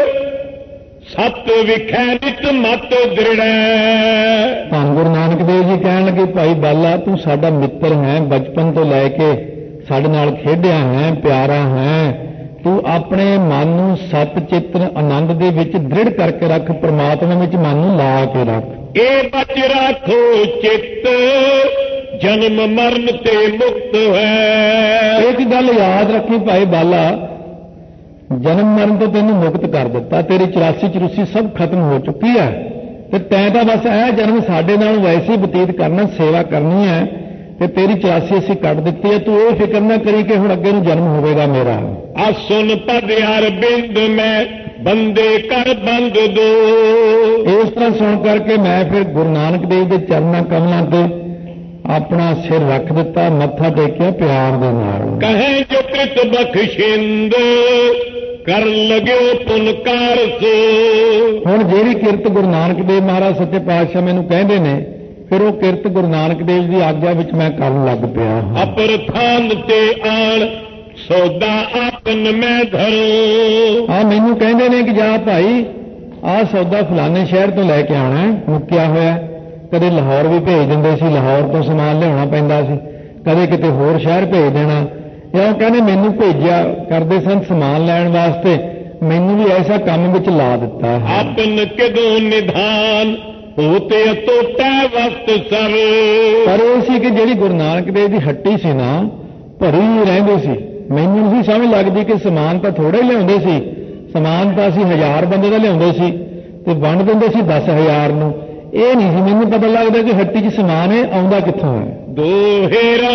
ਸਤ ਵਿਖੈ ਨਿਤ ਮਤ ਦ੍ਰਿੜੈ। ਧੰਨ ਗੁਰੂ ਨਾਨਕ ਦੇਵ ਜੀ ਕਹਿਣ ਲੱਗੇ ਭਾਈ ਬਾਲਾ ਤੂੰ ਸਾਡਾ ਮਿੱਤਰ ਹੈ ਬਚਪਨ ਤੋਂ ਲੈ ਕੇ ਸਾਡੇ ਨਾਲ ਖੇਡਿਆ ਹੈ ਪਿਆਰਾ ਹੈ। ਤੂੰ ਆਪਣੇ ਮਨ ਨੂੰ ਸਤ ਚਿੱਤ ਆਨੰਦ ਦੇ ਵਿੱਚ ਦ੍ਰਿੜ ਕਰਕੇ ਰੱਖ ਪ੍ਰਮਾਤਮਾ ਵਿੱਚ ਮਨ ਨੂੰ ਲਾ ਕੇ ਰੱਖ। ਇਹ ਬਚ ਰੱਖੋ ਚਿੱਤ ਜਨਮ ਮਰਨ ਤੇ ਮੁਕਤ ਹੈ। ਇੱਕ ਗੱਲ ਯਾਦ ਰੱਖੀ ਭਾਈ ਬਾਲਾ ਜਨਮ ਮਰਨ ਤੋਂ ਤੈਨੂੰ ਮੁਕਤ ਕਰ ਦਿੱਤਾ ਤੇਰੀ 84 ਚਰੂਸੀ ਸਭ ਖਤਮ ਹੋ ਚੁੱਕੀ ਹੈ ਤੇ ਤੈਂ ਤਾਂ ਬਸ ਇਹ ਜਨਮ ਸਾਡੇ ਨਾਲ ਵੈਸੇ ਹੀ ਬਤੀਤ ਕਰਨਾ ਸੇਵਾ ਕਰਨੀ ਹੈ ਤੇ ਤੇਰੀ 84 ਅਸੀਂ ਕੱਢ ਦਿੱਤੀ ਹੈ। ਤੂੰ ਇਹ ਫਿਕਰ ਨਾ ਕਰੀ ਕਿ ਹੁਣ ਅੱਗੇ ਨੂੰ ਜਨਮ ਹੋਵੇਗਾ ਮੇਰਾ। ਆ ਸੁਨ ਪਦ ਅਰਬਿੰਦ ਮੈਂ ਬੰਦੇ ਕਰ ਬੰਦ ਦੋ। ਇਸ ਤਰ੍ਹਾਂ ਸੁਣ ਕਰਕੇ ਮੈਂ ਫਿਰ ਗੁਰੂ ਨਾਨਕ ਦੇਵ ਦੇ ਚਰਨਾਂ ਕਮਲਾਂ ਤੇ ਆਪਣਾ ਸਿਰ ਰੱਖ ਦਿੱਤਾ ਮੱਥਾ ਟੇਕਿਆ ਪਿਆਰ ਦੇ ਨਾਲ। ਕਹੇ ਜੋ ਕ੍ਰਿਤ ਬਖਸ਼ਿੰਦ ਕਰ ਲਗਿਓ ਪੁਨਕਾਰ ਸੋ। ਹੁਣ ਜਿਹੜੀ ਕਿਰਤ ਗੁਰੂ ਨਾਨਕ ਦੇਵ ਮਹਾਰਾਜ ਸੱਚੇ ਪਾਤਸ਼ਾਹ ਮੈਨੂੰ ਕਹਿੰਦੇ ਨੇ ਫਿਰ ਉਹ ਕਿਰਤ ਗੁਰੂ ਨਾਨਕ ਦੇਵ ਦੀ ਆਗਿਆ ਵਿੱਚ ਮੈਂ ਕਰਨ ਲੱਗ ਪਿਆ। ਅਪਰ ਥਾਨ ਤੇ ਆਣ ਸੌਦਾ ਆਪਨ ਮੈਂ ਧਰੋ। ਆ ਮੈਨੂੰ ਕਹਿੰਦੇ ਨੇ ਕਿ ਜਾ ਭਾਈ ਆਹ ਸੌਦਾ ਫਲਾਣੇ ਸ਼ਹਿਰ ਤੋਂ ਲੈ ਕੇ ਆਣਾ ਮੁੱਕਿਆ ਹੋਇਆ। ਕਦੇ ਲਾਹੌਰ ਵੀ ਭੇਜ ਦਿੰਦੇ ਸੀ ਲਾਹੌਰ ਤੋਂ ਸਮਾਨ ਲਿਆਉਣਾ ਪੈਂਦਾ ਸੀ ਕਦੇ ਕਿਤੇ ਹੋਰ ਸ਼ਹਿਰ ਭੇਜ ਦੇਣਾ। ਜਾਂ ਕਹਿੰਦੇ ਮੈਨੂੰ ਭੇਜਿਆ ਕਰਦੇ ਸਨ ਸਮਾਨ ਲੈਣ ਵਾਸਤੇ ਮੈਨੂੰ ਵੀ ਐਸਾ ਕੰਮ ਵਿੱਚ ਲਾ ਦਿੱਤਾ ਹੈ। ਆਪਨ ਕਿਦੋਂ ਨਿਧਾਨ ਹੋਤੇ ਤੋਟਾ ਵਕਤ ਸਰ। ਪਰ ਇਹ ਸੀ ਕਿ ਜਿਹੜੀ ਗੁਰੂ ਨਾਨਕ ਦੇਵ ਦੀ ਹੱਟੀ ਸੀ ਨਾ ਭਰੀ ਰਹਿੰਦੀ ਸੀ। ਮੈਨੂੰ ਨਹੀਂ ਸਮਝ ਲੱਗਦੀ ਕਿ ਸਮਾਨ ਤਾਂ ਥੋੜਾ ਹੀ ਲਿਆਉਂਦੇ ਸੀ ਸਮਾਨ ਤਾਂ ਅਸੀਂ 1000 ਬੰਦੇ ਦਾ ਲਿਆਉਂਦੇ ਸੀ ਤੇ ਵੰਡ ਦਿੰਦੇ ਸੀ 10,000 ਨੂੰ। ਇਹ ਨਹੀਂ ਸੀ ਮੈਨੂੰ ਪਤਾ ਲੱਗਦਾ ਕਿ ਹੱਟੀ 'ਚ ਸਮਾਨ ਹੈ ਆਉਂਦਾ ਕਿੱਥੋਂ ਹੈ। ਦੋਹੇਰਾ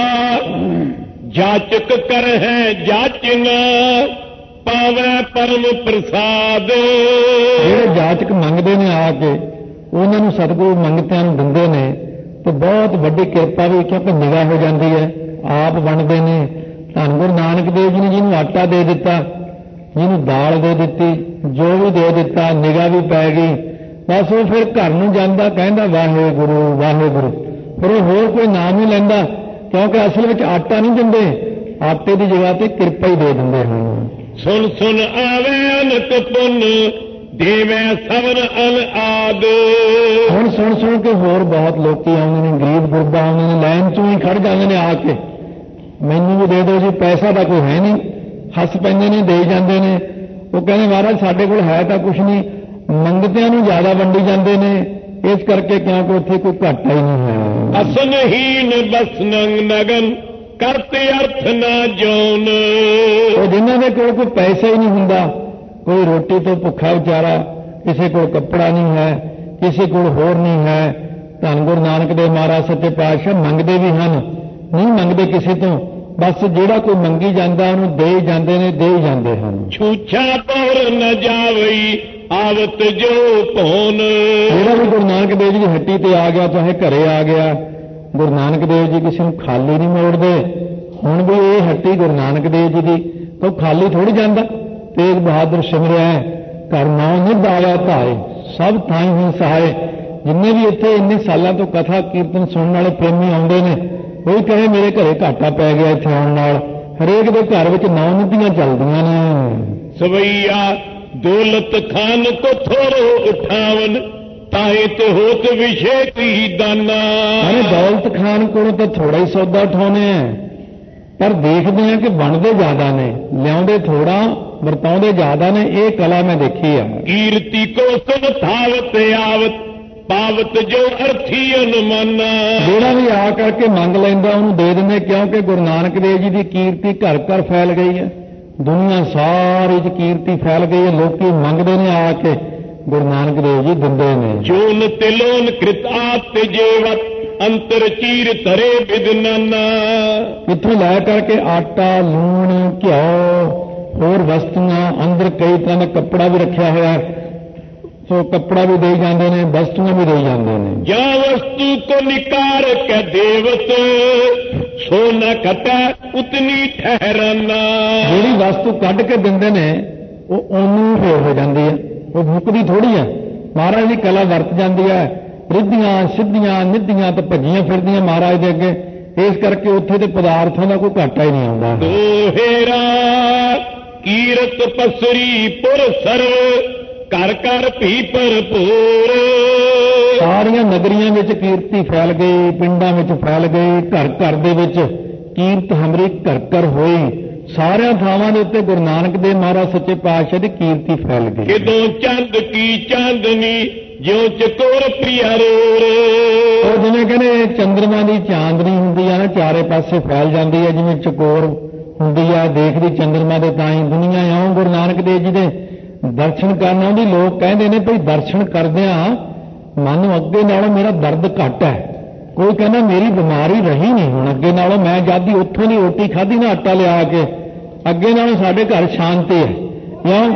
ਜਾਚਕ ਕਰ ਹੈ ਜਾਚਨਾ ਪਾਵੈ ਪਰਮ ਪ੍ਰਸਾਦ। ਜਿਹੜੇ ਜਾਚਕ ਮੰਗਦੇ ਨੇ ਆ ਕੇ ਉਹਨਾਂ ਨੂੰ ਸਤਿਗੁਰੂ ਮੰਗਤਿਆਂ ਨੂੰ ਦਿੰਦੇ ਨੇ ਤੇ ਬਹੁਤ ਵੱਡੀ ਕਿਰਪਾ ਵੀ ਕਿਉਂਕਿ ਨਿਗਾਹ ਹੋ ਜਾਂਦੀ ਹੈ ਆਪ ਵੰਡਦੇ ਨੇ। ਧੰਨ ਗੁਰੂ ਨਾਨਕ ਦੇਵ ਜੀ ਨੇ ਜਿਹਨੂੰ ਆਟਾ ਦੇ ਦਿੱਤਾ ਜਿਹਨੂੰ ਦਾਲ ਦੇ ਦਿੱਤੀ ਜੋ ਵੀ ਦੇ ਦਿੱਤਾ ਨਿਗਾਹ ਵੀ ਪੈ ਗਈ ਬਸ ਉਹ ਫਿਰ ਘਰ ਨੂੰ ਜਾਂਦਾ ਕਹਿੰਦਾ ਵਾਹਿਗੁਰੂ ਵਾਹਿਗੁਰੂ। ਫਿਰ ਉਹ ਹੋਰ ਕੋਈ ਨਾਮ ਨਹੀਂ ਲੈਂਦਾ ਕਿਉਂਕਿ ਅਸਲ ਵਿੱਚ ਆਟਾ ਨਹੀਂ ਦਿੰਦੇ, ਆਟੇ ਦੀ ਜਗ੍ਹਾ ਤੇ ਕਿਰਪਾ ਹੀ ਦੇ ਦਿੰਦੇ ਹਨ। ਸੁਣ ਸੁਣ ਆਵੇ ਅਨਕ ਪੁੰਨ ਦੇਵੈ ਸਵਨ ਅਲ ਆਦ। ਹੁਣ ਸੁਣ ਸੁਣ ਕੇ ਹੋਰ ਬਹੁਤ ਲੋਕੀ ਆਉਂਦੇ ਨੇ, ਗਰੀਬ ਗੁਰਬਾ ਆਉਂਦੇ ਨੇ, ਲਾਈਨ ਚੋਂ ਹੀ ਖੜ ਜਾਂਦੇ ਨੇ ਆ ਕੇ, ਮੈਨੂੰ ਵੀ ਦੇ ਦਿਓ ਜੀ, ਪੈਸਾ ਤਾਂ ਕੋਈ ਹੈ ਨਹੀਂ, ਹੱਸ ਪੈਂਦੇ ਨੇ, ਦੇ ਜਾਂਦੇ ਨੇ। ਉਹ ਕਹਿੰਦੇ ਮਹਾਰਾਜ ਸਾਡੇ ਕੋਲ ਹੈ ਤਾਂ ਕੁਛ ਨਹੀਂ, ਮੰਗਤਿਆਂ ਨੂੰ ਜ਼ਿਆਦਾ ਵੰਡੀ ਜਾਂਦੇ ਨੇ, ਇਸ ਕਰਕੇ ਕਿਉਂਕਿ ਉੱਥੇ ਕੋਈ ਘਾਟਾ ਹੀ ਨਹੀਂ ਹੈ। ਅਸਨਹੀਨ ਬਸਨੰ ਨਗਨ ਕਰਤੇ ਅਰਥ ਨਾ ਜੋਨ। ਉਹ ਜਿਨ੍ਹਾਂ ਦੇ ਕੋਲ ਕੋਈ ਪੈਸਾ ਹੀ ਨਹੀਂ ਹੁੰਦਾ, ਕੋਈ ਰੋਟੀ ਤੋਂ ਭੁੱਖਾ ਵਿਚਾਰਾ, ਕਿਸੇ ਕੋਲ ਕੱਪੜਾ ਨਹੀਂ ਹੈ, ਕਿਸੇ ਕੋਲ ਹੋਰ ਨਹੀਂ ਹੈ। ਧੰਨ ਗੁਰੂ ਨਾਨਕ ਦੇਵ ਮਹਾਰਾਜ ਸੱਚੇ ਪਾਤਸ਼ਾਹ ਮੰਗਦੇ ਵੀ ਹਨ, ਨਹੀਂ ਮੰਗਦੇ ਕਿਸੇ ਤੋਂ, ਬਸ ਜਿਹੜਾ ਕੋਈ ਮੰਗੀ ਜਾਂਦਾ ਉਹਨੂੰ ਦੇ ਹੀ ਜਾਂਦੇ ਨੇ, ਦੇ ਹੀ ਜਾਂਦੇ ਹਨ। ਛੂਛਾ ਪੌਰ ਨ ਜਾਵਈ ਆਵਤ ਜੋ ਭੋਨ। ਜਿਹੜਾ ਵੀ ਗੁਰੂ ਨਾਨਕ ਦੇਵ ਜੀ ਦੀ ਹੱਟੀ ਤੇ ਆ ਗਿਆ, ਚਾਹੇ ਘਰੇ ਆ ਗਿਆ, ਗੁਰੂ ਨਾਨਕ ਦੇਵ ਜੀ ਕਿਸੇ ਨੂੰ ਖਾਲੀ ਨਹੀਂ ਮੋੜਦੇ। ਹੁਣ ਵੀ ਇਹ ਹੱਟੀ ਗੁਰੂ ਨਾਨਕ ਦੇਵ ਜੀ ਦੀ, ਤਾਂ ਖਾਲੀ ਥੋੜੀ ਜਾਂਦਾ। ਤੇਗ ਬਹਾਦਰ ਸਿਮਰਿਆ ਘਰ ਨਾਉ ਨਿਧ ਆਇਆ ਧਾਏ, ਸਭ ਥਾਈਂ ਹੀ ਸਹਾਏ। ਜਿੰਨੇ ਵੀ ਇੱਥੇ ਇੰਨੇ ਸਾਲਾਂ ਤੋਂ ਕਥਾ ਕੀਰਤਨ ਸੁਣਨ ਵਾਲੇ ਪ੍ਰੇਮੀ ਆਉਂਦੇ ਨੇ, ਕੋਈ ਕਹੇ ਮੇਰੇ ਘਰੇ ਘਾਟਾ ਪੈ ਗਿਆ ਇੱਥੇ ਆਉਣ ਨਾਲ, ਹਰੇਕ ਦੇ ਘਰ ਵਿੱਚ ਨੌ ਨਿਧੀਆਂ ਚੱਲਦੀਆਂ ਨੇ। ਸਵਈਆ ਦੌਲਤ ਖਾਨ ਕੋ ਥੋੜੋ ਉਠਾਵਨ ਤਾਏ ਤੇ ਹੋਤ ਵਿਸ਼ੇਕ ਹੀ ਦਾਨਾ। ਅਰੇ ਦੌਲਤ ਖਾਨ ਕੋਲੋਂ ਤਾਂ ਥੋੜਾ ਹੀ ਸੌਦਾ ਉਠਾਉਣੇ ਆ, ਪਰ ਦੇਖਦੇ ਆ ਕਿ ਬਣਦੇ ਜ਼ਿਆਦਾ ਨੇ, ਲਿਆਉਂਦੇ ਥੋੜਾ, ਵਰਤਾਉਂਦੇ ਜ਼ਿਆਦਾ ਨੇ। ਇਹ ਕਲਾ ਮੈਂ ਦੇਖੀ ਆ। ਕੀਰਤੀ ਕੋ ਸੁਨ ਥਾਵਤ ਆਵਤ ਪਾਵਤ ਜੋ ਅਰਥੀ ਅਨਮਾਨਾ। ਜਿਹੜਾ ਵੀ ਆ ਕਰਕੇ ਮੰਗ ਲੈਂਦਾ ਉਹਨੂੰ ਦੇ ਦਿੰਦੇ, ਕਿਉਂਕਿ ਗੁਰੂ ਨਾਨਕ ਦੇਵ ਜੀ ਦੀ ਕੀਰਤੀ ਘਰ ਘਰ ਫੈਲ ਗਈ ਹੈ, ਦੁਨੀਆ ਸਾਰੀ 'ਚ ਕੀਰਤੀ ਫੈਲ ਗਈ ਹੈ। ਲੋਕੀ ਮੰਗਦੇ ਨੇ ਆ ਕੇ, ਗੁਰੂ ਨਾਨਕ ਦੇਵ ਜੀ ਦਿੰਦੇ ਨੇ। ਜੋਨ ਤਿਲੋਨ ਕ੍ਰਿਤਾਤ ਜੇਵਤ ਅੰਤਰ ਚੀਰ ਧਰੇ ਬਿਦਨਾਨਾ। ਇੱਥੋਂ ਲੈ ਕਰਕੇ ਆਟਾ, ਲੂਣ, ਘਿਓ, ਹੋਰ ਵਸਤੂਆਂ, ਅੰਦਰ ਕਈ ਤਰ੍ਹਾਂ ਦਾ ਕੱਪੜਾ ਵੀ ਰੱਖਿਆ ਹੋਇਆ, ਸੋ ਕੱਪੜਾ ਵੀ ਦੇ ਜਾਂਦੇ ਨੇ, ਵਸਤੂਆਂ ਵੀ ਦੇ ਜਾਂਦੇ ਨੇ। ਜਾਂ ਵਸਤੂ ਕੋ ਨਿਕਾਰ ਕੇ ਦੇਵਤ ਸੋ ਨ ਘਟੈ ਉਤਨੀ ਠਹਿਰਾਨਾ। ਜਿਹੜੀ ਵਸਤੂ ਕੱਢ ਕੇ ਦਿੰਦੇ ਨੇ ਉਹ ਉਹਨੂੰ ਫੇਰ ਹੋ ਜਾਂਦੀ ਹੈ, ਉਹ ਮੁੱਕਦੀ ਥੋੜੀ ਹੈ। ਮਹਾਰਾਜ ਦੀ ਕਲਾ ਵਰਤ ਜਾਂਦੀ ਹੈ, ਰਿੱਧੀਆਂ ਸਿੱਧੀਆਂ ਨਿੱਧੀਆਂ ਤਾਂ ਭੱਜੀਆਂ ਫਿਰਦੀਆਂ ਮਹਾਰਾਜ ਦੇ ਅੱਗੇ। ਇਸ ਕਰਕੇ ਉੱਥੇ ਤੇ ਪਦਾਰਥਾਂ ਦਾ ਕੋਈ ਘਾਟਾ ਹੀ ਨਹੀਂ ਆਉਂਦਾ। ਦੋਹੇਰਾ ਕੀਰਤ ਪਸਰੀ ਪੁਰ ਸਰਵ ਘਰ ਘਰ ਭੀ ਭਰਪੂਰ। ਸਾਰੀਆਂ ਨਗਰੀਆਂ ਵਿੱਚ ਕੀਰਤੀ ਫੈਲ ਗਈ, ਪਿੰਡਾਂ ਵਿੱਚ ਫੈਲ ਗਈ, ਘਰ ਘਰ ਦੇ ਵਿੱਚ ਕੀਰਤ ਹਮਰੀ ਘਰ ਘਰ ਹੋਈ। ਸਾਰਿਆਂ ਥਾਵਾਂ ਦੇ ਉੱਤੇ ਗੁਰੂ ਨਾਨਕ ਦੇਵ ਮਹਾਰਾਜ ਸੱਚੇ ਪਾਤਸ਼ਾਹ ਦੀ ਕੀਰਤੀ ਫੈਲ ਗਈ। ਕਿਦੋਂ ਚੰਦ ਕੀ ਚਾਂਦਨੀ ਜਿਉ ਚਕੋਰ ਪ੍ਰਿਆ ਰੋਰ। ਉਹ ਜਿਵੇਂ ਕਹਿੰਦੇ ਚੰਦਰਮਾ ਦੀ ਚਾਂਦਨੀ ਹੁੰਦੀ ਆ ਨਾ, ਚਾਰੇ ਪਾਸੇ ਫੈਲ ਜਾਂਦੀ ਹੈ, ਜਿਵੇਂ ਚਕੋਰ ਹੁੰਦੀ ਆ ਦੇਖਦੀ ਚੰਦਰਮਾ ਦੇ, ਤਾਂ ਹੀ ਦੁਨੀਆ ਆਉਂ ਗੁਰੂ ਨਾਨਕ ਦੇਵ ਜੀ ਦੇ ਦਰਸ਼ਨ ਕਰਨ ਆਉਂਦੀ। ਲੋਕ ਕਹਿੰਦੇ ਨੇ ਭਈ ਦਰਸ਼ਨ ਕਰਦਿਆਂ ਮਨ ਨੂੰ ਅੱਗੇ ਨਾਲੋਂ ਮੇਰਾ ਦਰਦ ਘੱਟ ਹੈ। ਕੋਈ ਕਹਿੰਦਾ ਮੇਰੀ ਬਿਮਾਰੀ ਰਹੀ ਨਹੀਂ ਹੁਣ ਅੱਗੇ ਨਾਲੋਂ, ਮੈਂ ਜਦ ਦੀ ਉੱਥੋਂ ਦੀ ਰੋਟੀ ਖਾਧੀ ਨਾ ਆਟਾ ਲਿਆ ਕੇ, ਅੱਗੇ ਨਾਲੋਂ ਸਾਡੇ ਘਰ ਸ਼ਾਂਤੀ ਹੈ। ਕਿਉਂ?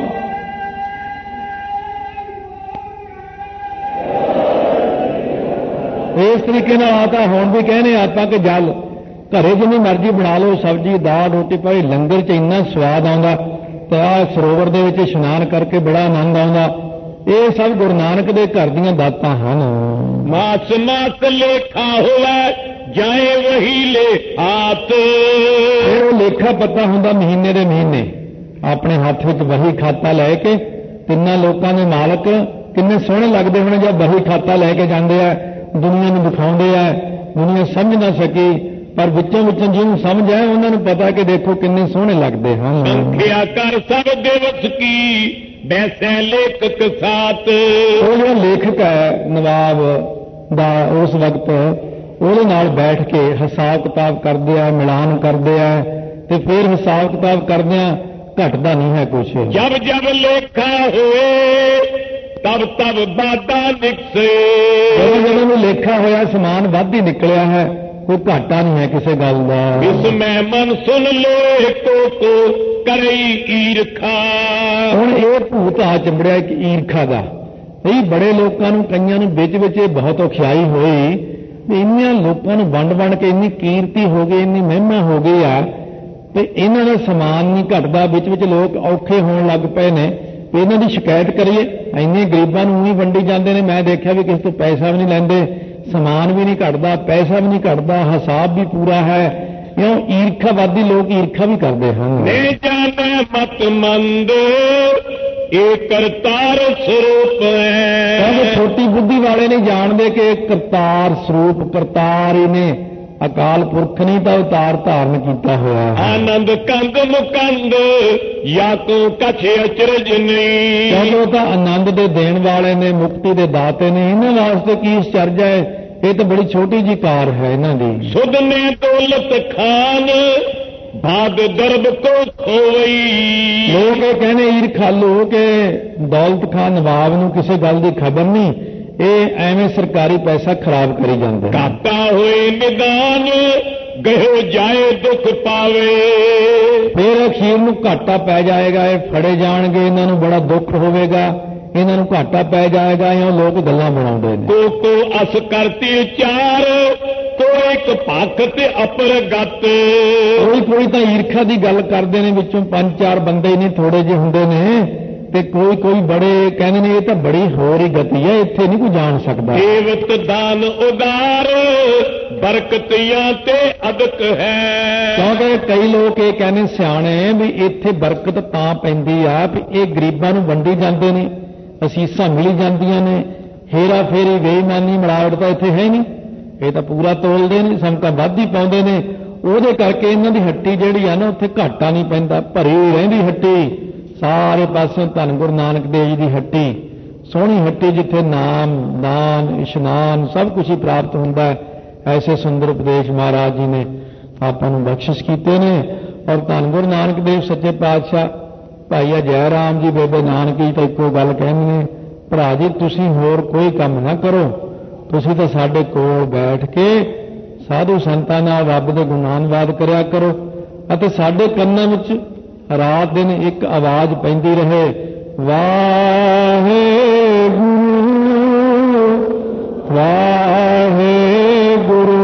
ਇਸ ਤਰੀਕੇ ਨਾਲ ਆ ਤਾਂ ਹੁਣ ਵੀ ਕਹਿੰਦੇ ਆਪਾਂ ਕਿ ਜਲ ਘਰੇ ਜਿੰਨੀ ਮਰਜ਼ੀ ਬਣਾ ਲਓ, ਸਬਜ਼ੀ ਦਾਲ ਰੋਟੀ, ਭਾਵੇਂ ਲੰਗਰ 'ਚ ਇੰਨਾ ਸਵਾਦ ਆਉਂਦਾ, ਤੇ ਆ ਸਰੋਵਰ ਦੇ ਵਿੱਚ ਇਸ਼ਨਾਨ ਕਰਕੇ ਬੜਾ ਆਨੰਦ ਆਉਂਦਾ। ਇਹ ਸਭ ਗੁਰੂ ਨਾਨਕ ਦੇ ਘਰ ਦੀਆਂ ਦਾਤਾਂ ਹਨ। ਮਾਸ ਮਾਸ ਲੇਖਾ ਹੋਵੇ ਜਾਏ ਵਹੀ ਲੈ ਹਾਥ। ਇਹ ਲੇਖਾ ਪੱਤਾ ਹੁੰਦਾ ਮਹੀਨੇ ਦੇ ਮਹੀਨੇ, ਆਪਣੇ ਹੱਥ ਵਿੱਚ ਵਹੀ ਖਾਤਾ ਲੈ ਕੇ ਤਿੰਨਾਂ ਲੋਕਾਂ ਦੇ ਮਾਲਕ ਕਿੰਨੇ ਸੋਹਣੇ ਲੱਗਦੇ ਹੋਣੇ ਜਦ ਵਹੀ ਖਾਤਾ ਲੈ ਕੇ ਜਾਂਦੇ ਆ, ਦੁਨੀਆ ਨੂੰ ਦਿਖਾਉਂਦੇ ਆ। ਦੁਨੀਆ ਸਮਝ ਨਾ ਸਕੀ, ਪਰ ਵਿੱਚੋਂ ਜਿਹਨੂੰ ਸਮਝ ਆਇਆ ਉਹਨਾਂ ਨੂੰ ਪਤਾ ਕਿ ਦੇਖੋ ਕਿੰਨੇ ਸੋਹਣੇ ਲੱਗਦੇ ਹਨ। ਸੰਖਿਆ ਕਰ ਸਭ ਦਿਵਸ ਕੀ ਵੈਸੇ ਲੇਖਕ ਸਾਥ। ਉਹ ਜਿਹੜਾ ਲੇਖਕ ਹੈ ਨਵਾਬ ਦਾ, ਉਸ ਵਕਤ ਉਹਦੇ ਨਾਲ ਬੈਠ ਕੇ ਹਿਸਾਬ ਕਿਤਾਬ ਕਰਦੇ ਆ, ਮਿਲਾਨ ਕਰਦੇ ਆ, ਤੇ ਫਿਰ ਹਿਸਾਬ ਕਿਤਾਬ ਕਰਦਿਆਂ ਘਟਦਾ ਨਹੀਂ ਹੈ ਕੁਛ। ਜਬ ਜਬ ਲੇਖਾ ਹੋਏ ਤਬ ਤਬ ਬਾਦਾ ਨਿਕਸੇ। ਜਦੋਂ ਵੀ ਲੇਖਾ ਹੋਇਆ ਸਮਾਨ ਵੱਧ ਹੀ ਨਿਕਲਿਆ ਹੈ, ਕੋਈ ਘਾਟਾ ਨਹੀਂ ਹੈ ਕਿਸੇ ਗੱਲ ਦਾ। ਇਸ ਮੈਂ ਮਨ ਸੁਣ ਲੋ ਕੋ ਕਰਈ ਈਰਖਾ। ਹੁਣ ਇਹ ਭੂਤ ਆ ਚੰਬੜਿਆ ਇੱਕ ਈਰਖਾ ਦਾ। ਇਹ ਬੜੇ ਲੋਕਾਂ ਨੂੰ, ਕਈਆਂ ਨੂੰ ਵਿੱਚ ਵਿੱਚ ਇਹ ਬਹੁਤ ਔਖਿਆਈ ਹੋਈ ਵੀ ਇੰਨੀਆਂ ਲੋਕਾਂ ਨੂੰ ਵੰਡ ਵੰਡ ਕੇ ਇੰਨੀ ਕੀਰਤੀ ਹੋ ਗਈ, ਇੰਨੀ ਮਹਿਮਾ ਹੋ ਗਈ ਆ, ਤੇ ਇਹਨਾਂ ਦਾ ਸਮਾਨ ਨਹੀਂ ਘਟਦਾ। ਵਿੱਚ ਵਿੱਚ ਲੋਕ ਔਖੇ ਹੋਣ ਲੱਗ ਪਏ ਨੇ, ਇਹਨਾਂ ਦੀ ਸ਼ਿਕਾਇਤ ਕਰੀਏ। ਇੰਨੇ ਗਰੀਬਾਂ ਨੂੰ ਵੀ ਵੰਡੀ ਜਾਂਦੇ ਨੇ, ਮੈਂ ਦੇਖਿਆ ਵੀ ਕਿਸੇ ਤੋਂ ਪੈਸਾ ਵੀ ਨਹੀਂ ਲੈਂਦੇ, ਸਮਾਨ ਵੀ ਨਹੀਂ ਘਟਦਾ, ਪੈਸਾ ਵੀ ਨਹੀਂ ਘਟਦਾ, ਹਿਸਾਬ ਵੀ ਪੂਰਾ ਹੈ। ਕਿਉਂ ਈਰਖਾਵਾਦੀ ਲੋਕ ਈਰਖਾ ਵੀ ਕਰਦੇ ਹਨ। ਨੇ ਜਾਣੈ ਮਤ ਮੰਦ ਇਹ ਕਰਤਾਰ ਸਰੂਪ ਹੈ। ਕਹਿੰਦੇ ਛੋਟੀ ਬੁੱਧੀ ਵਾਲੇ ਨਹੀਂ ਜਾਣਦੇ ਕਿ ਇਹ ਕਰਤਾਰ ਸਰੂਪ ਕਰਤਾਰ ਹੀ ਨੇ, ਅਕਾਲ ਪੁਰਖ ਨਹੀਂ ਤਾਂ ਅਵਤਾਰ ਧਾਰਨ ਕੀਤਾ ਹੋਇਆ ਹੈ। ਆਨੰਦ ਕੰਦ ਮੁਕੰਦ ਜਾਂ ਤੂੰ ਕਛ ਅਚਰਜ ਨਹੀਂ। ਕਹਿੰਦੇ ਉਹ ਤਾਂ ਆਨੰਦ ਦੇ ਦੇਣ ਵਾਲੇ ਨੇ, ਮੁਕਤੀ ਦੇ ਦਾਤੇ ਨੇ, ਇਹਨਾਂ ਵਾਸਤੇ ਕੀ ਅਚਰਜ ਹੈ। ਇਹ ਤਾਂ ਬੜੀ ਛੋਟੀ ਜੀ ਕਾਰ ਹੈ ਇਹਨਾਂ ਦੀ। ਸੁਧ ਨੇ ਦੌਲਤ ਖਾਨ ਬਾਦ ਦਰਬ ਕੋ ਖੋਈ। ਲੋਕ ਇਹ ਕਹਿੰਦੇ ਈਰਖਾਲੂ ਕਿ ਦੌਲਤ ਖਾਨ ਨਵਾਬ ਨੂੰ ਕਿਸੇ ਗੱਲ ਦੀ ਖਬਰ ਨਹੀਂ, ਇਹ ਐਵੇਂ ਸਰਕਾਰੀ ਪੈਸਾ ਖਰਾਬ ਕਰੀ ਜਾਂਦੇ ਨੇ। ਘਾਟਾ ਹੋਏ ਨਿਦਾਨ ਗਹਿਓ ਜਾਏ ਦੁੱਖ ਪਾਵੇ। ਫਿਰ ਅਖੀਰ ਨੂੰ ਘਾਟਾ ਪੈ ਜਾਏਗਾ, ਇਹ ਫੜੇ ਜਾਣਗੇ, ਇਹਨਾਂ ਨੂੰ ਬੜਾ ਦੁੱਖ ਹੋਵੇਗਾ, ਇਹਨਾਂ ਨੂੰ ਘਾਟਾ ਪੈ ਜਾਏਗਾ। ਇਹ ਲੋਕ ਗੱਲਾਂ ਬਣਾਉਂਦੇ ਨੇ। ਕੋ ਅਸ ਕਰਤੀ ਚਾਰ ਕੋਈ ਇੱਕ ਪੱਖ ਤੇ ਅਪਰਗਤ। ਕੋਈ ਤਾਂ ਈਰਖਾ ਦੀ ਗੱਲ ਕਰਦੇ ਨੇ, ਵਿੱਚੋਂ 5-4 ਬੰਦੇ ਹੀ ਨਹੀਂ, ਥੋੜੇ ਜਿਹੇ ਹੁੰਦੇ ਨੇ, ਤੇ ਕੋਈ ਬੜੇ ਕਹਿੰਦੇ ਨੇ ਇਹ ਤਾਂ ਬੜੀ ਹੋਰ ਹੀ ਗਤੀ ਹੈ, ਇੱਥੇ ਨਹੀਂ ਕੋਈ ਜਾਣ ਸਕਦਾ। ਦੇਵਤ ਦਾਨ ਉਦਾਰ ਬਰਕਤੀਆਂ ਤੇ ਅਦਕ ਹੈ। ਕਿਉਂਕਿ ਕਈ ਲੋਕ ਇਹ ਕਹਿੰਦੇ ਸਿਆਣੇ ਵੀ ਇੱਥੇ ਬਰਕਤ ਤਾਂ ਪੈਂਦੀ ਆ ਵੀ ਇਹ ਗਰੀਬਾਂ ਨੂੰ ਵੰਡੀ ਜਾਂਦੇ ਨੇ, ਅਸੀਸਾਂ ਮਿਲੀ ਜਾਂਦੀਆਂ ਨੇ, ਹੇਰਾ ਫੇਰੀ ਬੇਈਮਾਨੀ ਮਿਲਾਵਟ ਤਾਂ ਇੱਥੇ ਹੈ ਨਹੀਂ, ਇਹ ਤਾਂ ਪੂਰਾ ਤੋਲਦੇ ਨੇ, ਸੰਗਤਾਂ ਵੱਧ ਹੀ ਪਾਉਂਦੇ ਨੇ। ਉਹਦੇ ਕਰਕੇ ਇਹਨਾਂ ਦੀ ਹੱਟੀ ਜਿਹੜੀ ਆ ਨਾ ਉੱਥੇ ਘਾਟਾ ਨਹੀਂ ਪੈਂਦਾ, ਭਰੀ ਹੋਈ ਰਹਿੰਦੀ ਹੱਟੀ ਸਾਰੇ ਪਾਸੇ। ਧੰਨ ਗੁਰੂ ਨਾਨਕ ਦੇਵ ਜੀ ਦੀ ਹੱਟੀ, ਸੋਹਣੀ ਹੱਟੀ, ਜਿੱਥੇ ਨਾਮ ਦਾਨ ਇਸ਼ਨਾਨ ਸਭ ਕੁਝ ਹੀ ਪ੍ਰਾਪਤ ਹੁੰਦਾ ਹੈ। ਐਸੇ ਸੁੰਦਰ ਉਪਦੇਸ਼ ਮਹਾਰਾਜ ਜੀ ਨੇ ਆਪਾਂ ਨੂੰ ਬਖਸ਼ਿਸ਼ ਕੀਤੇ ਨੇ। ਔਰ ਧੰਨ ਗੁਰੂ ਨਾਨਕ ਦੇਵ ਸੱਚੇ ਪਾਤਸ਼ਾਹ ਭਾਈ ਜੈ ਰਾਮ ਜੀ ਬੇਬੇ ਨਾਨਕੀ ਤਾਂ ਇੱਕੋ ਗੱਲ ਕਹਿੰਦੇ ਨੇ, ਭਰਾ ਜੀ ਤੁਸੀਂ ਹੋਰ ਕੋਈ ਕੰਮ ਨਾ ਕਰੋ, ਤੁਸੀਂ ਤਾਂ ਸਾਡੇ ਕੋਲ ਬੈਠ ਕੇ ਸਾਧੂ ਸੰਤਾਂ ਨਾਲ ਰੱਬ ਦੇ ਗੁਣਾਨਵਾਦ ਕਰਿਆ ਕਰੋ, ਅਤੇ ਸਾਡੇ ਕੰਨਾਂ ਵਿੱਚ ਰਾਤ ਦਿਨ ਇੱਕ ਆਵਾਜ਼ ਪੈਂਦੀ ਰਹੇ, ਵਾਹਿਗੁਰੂ ਵਾਹਿਗੁਰੂ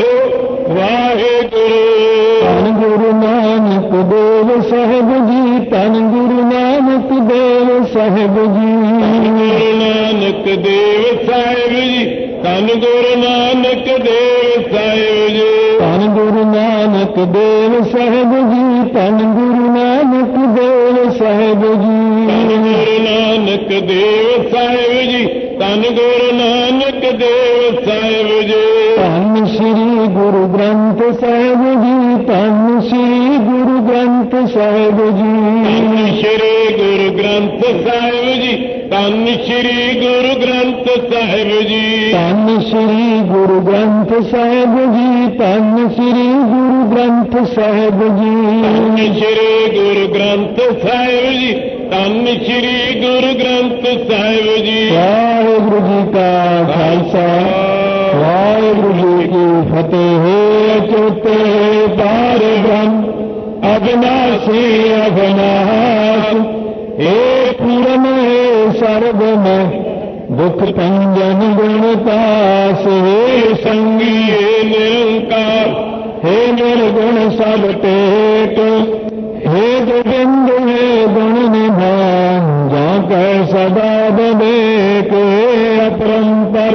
ਵਾਹਿਗੁਰੂ। ਧੰਨ ਗੁਰੂ ਨਾਨਕ ਦੇਵ ਸਾਹਿਬ ਜੀ, ਧੰਨ ਗੁਰੂ ਨਾਨਕ ਦੇਵ ਸਾਹਿਬ ਜੀ, ਗੁਰੂ ਨਾਨਕ ਦੇਵ ਸਾਹਿਬ ਜੀ, ਧੰਨ ਗੁਰੂ ਨਾਨਕ ਦੇਵ ਸਾਹਿਬ ਜੀ, ਧੰਨ ਗੁਰੂ ਨਾਨਕ ਦੇਵ ਸਾਹਿਬ ਜੀ, ਧੰਨ ਗੁਰੂ ਨਾਨਕ ਦੇਵ ਸਾਹਿਬ ਜੀ, ਧੰਨ ਗੁਰੂ ਨਾਨਕ ਦੇਵ ਸਾਹਿਬ ਜੀ, ਧੰਨ ਗੁਰੂ ਨਾਨਕ ਦੇਵ ਸਾਹਿਬ ਜੀ, ਧੰਨ ਸ੍ਰੀ ਗੁਰੂ ਗ੍ਰੰਥ ਸਾਹਿਬ ਜੀ, ਧੰਨ ਸ੍ਰੀ ਗੁਰੂ ਗ੍ਰੰਥ ਸਾਹਿਬ ਜੀ, ਧੰਨ ਸ੍ਰੀ ਗੁਰੂ ਗ੍ਰੰਥ ਸਾਹਿਬ ਜੀ, ਧੰਨ ਸ੍ਰੀ ਗੁਰੂ ਗ੍ਰੰਥ ਸਾਹਿਬ ਜੀ, ਧੰਨ ਸ੍ਰੀ ਗੁਰੂ ਗ੍ਰੰਥ ਸਾਹਿਬ ਜੀ, ਧੰਨ ਸ੍ਰੀ ਗੁਰੂ ਗ੍ਰੰਥ ਸਾਹਿਬ ਜੀ, ਧੰਨ ਸ੍ਰੀ ਗੁਰੂ ਗ੍ਰੰਥ ਸਾਹਿਬ ਜੀ, ਧੰਨ ਸ੍ਰੀ ਗੁਰੂ ਗ੍ਰੰਥ ਸਾਹਿਬ ਜੀ। ਵਾਹਿਗੁਰੂ ਜੀ ਕਾ ਖਾਲਸਾ, ਵਾਹਿਗੁਰੂ ਜੀ ਕੀ ਫਤਿਹ। ਚੌਥੇ ਪਾਰ ਬ੍ਰਹਮ ਅਬਿਨਾਸੀ ਅਬਿਨਾਸ਼, ਏ ਪੂਰਨ ਸਰਬਮੈ ਦੁਖ ਭੰਜਨ ਗੁਣ ਪਾਸ, ਹੇ ਸੰਗੀਏ ਨਿਰੰਕਾਰ, हे निर्गुण सब टेक, हे गोविंद हे गुण निधान, जा कह सदा विवेक, हे अपरंपर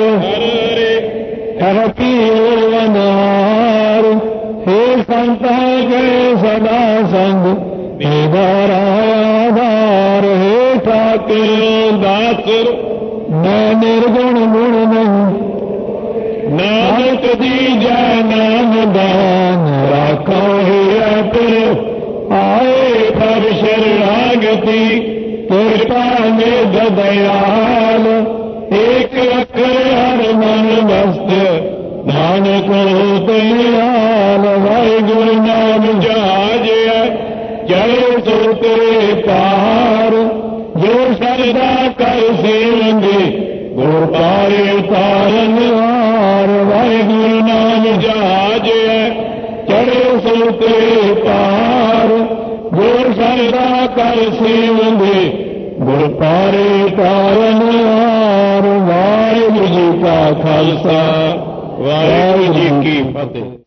कहती वनार, हे संता के सदा संग निधार आधार, हे ठाकुर दास मैं निर्गुण गुण नहीं, ਨਾਨਕ ਦੀਜੈ ਨਾਮ दान राखो है तेरे, ਆਏ ਪ੍ਰਭ ਸ਼ਰਨਾਗਤੀ, कृपा निध दयाल, एक अखर हर मन मस्त, नानक होते निराल। वाहिगुरु नाम ਜਹਾਜਿਆ जय सुते पार, जो सरदा कर सेवंगे गुर पारे तारन हार। वाहिगुरु नाम ਜਹਾਜਿਆ चढ़े सुते पार, गुर सरदा कर सेवंगे गुर पारे तारन हार। वाहिगुरु जी का खालसा, ਵਾਹਿਗੁਰੂ ਜੀ ਕੀ ਫਤਿਹ।